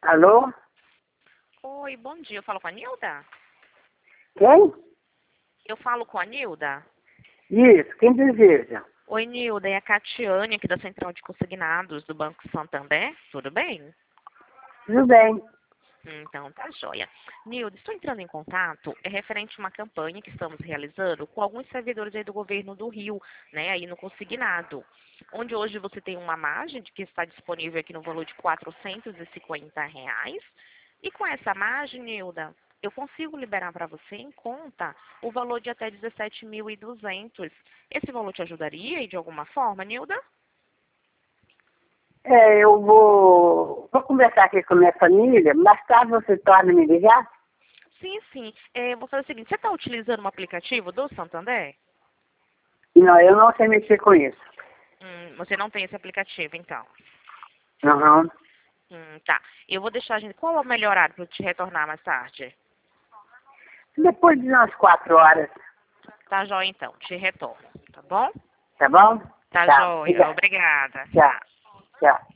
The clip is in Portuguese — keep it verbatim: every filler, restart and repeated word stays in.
Alô? Oi, bom dia. Eu falo com a Nilda? Quem? Eu falo com a Nilda? Isso, quem deseja? Oi, Nilda. É a Catiane aqui da Central de Consignados do Banco Santander. Tudo bem? Tudo bem. Então, tá joia. Nilda, estou entrando em contato, é referente a uma campanha que estamos realizando com alguns servidores aí do governo do Rio, né, aí no consignado, onde hoje você tem uma margem de que está disponível aqui no valor de quatrocentos e cinquenta reais, e com essa margem, Nilda, eu consigo liberar para você em conta o valor de até dezessete mil e duzentos. Esse valor te ajudaria aí de alguma forma, Nilda? É, eu vou, vou conversar aqui com a minha família, mais tarde você torna a me ligar? Sim, sim. É, vou fazer o seguinte, você está utilizando um aplicativo do Santander? Não, eu não sei mexer com isso. Hum, você não tem esse aplicativo, então. Uhum. Hum, tá. Eu vou deixar a gente. Qual é o melhor horário para eu te retornar mais tarde? Depois de umas quatro horas, Tá joia, então. Te retorno. Tá bom? tá bom? Tá Tá, joia. obrigada. Obrigada. Tchau, Tchau. tchau.